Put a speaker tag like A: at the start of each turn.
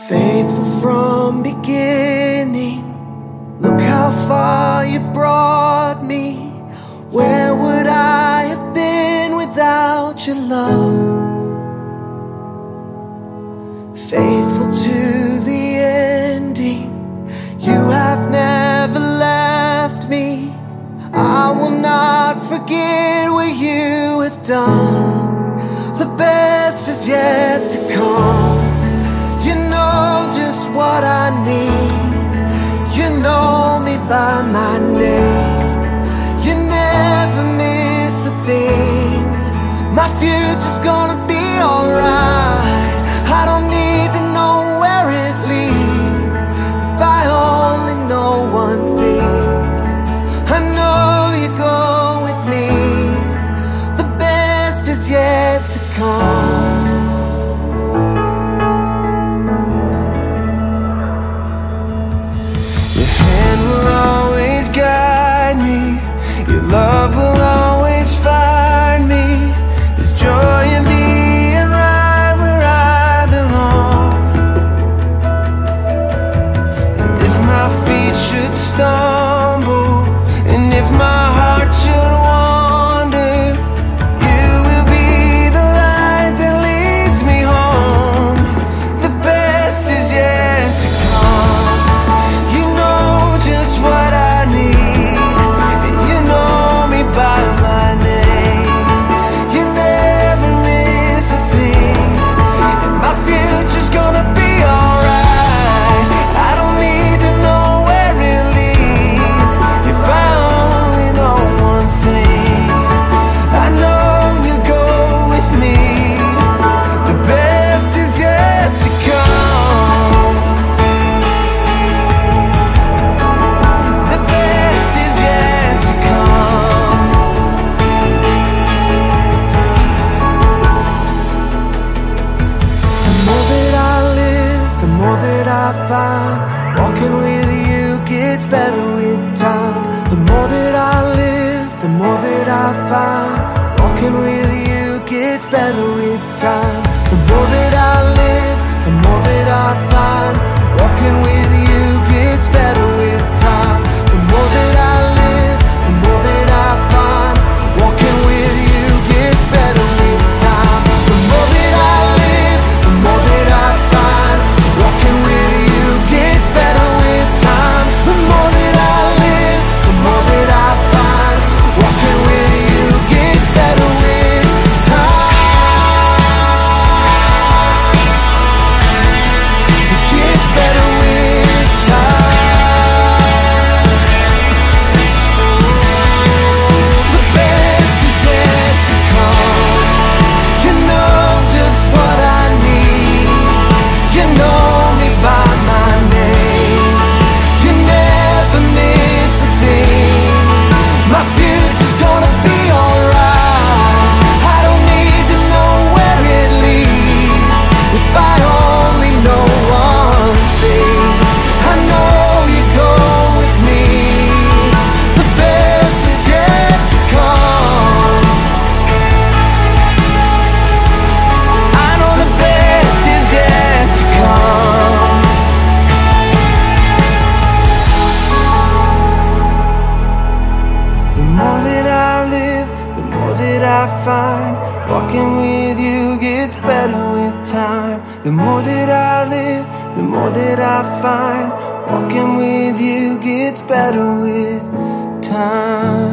A: Faithful from beginning, look how far you've brought me. Where would I have been without your love? Faithful to the ending, you have never left me. I will not forget what you have done. The best is yet to come. You know just what I need. You know me by my name. You never miss a thing. My future's gonna be alright. I don't need to know where it leads. If I only know one thing, I know you go with me. The best is yet to come. Your hand will always guide me. Your love will always find me. There's joy in being right where I belong. And if my feet should stumble, and if my heart should wander, you will be the light that leads me home. The best is yet to come. You know just what I need, and you know me by my name. You never miss a thing, and my future's gonna be alright. I don't need to know where it leads. If I only know one thing, I know you go with me. The best is yet to come. The best is yet to come. The more that I live, the more that I find. Walking with you gets better with time. The more that I live, the more that I find. Walking with you gets better with time. The more that I live, the more that I find. Walking with you gets better with time. The more that I live, the more that I find. Walking with you gets better with time. The more that I live, the more that I find. Walking with you gets better with time. The more that I live, the more that I find. Walking with you gets better with time. It gets better with time. The best is yet to come. You know just what I need. You know me by my name. You never miss a thing. My future's gonna be alright. I don't need to know where it leads. If I only know one thing, I know you go with me. The best is yet to come. I know the best is yet to come. The more that I live, the more that I find. Walking with you gets better with time. The more that I live, the more that I find. Walking with you gets better with time.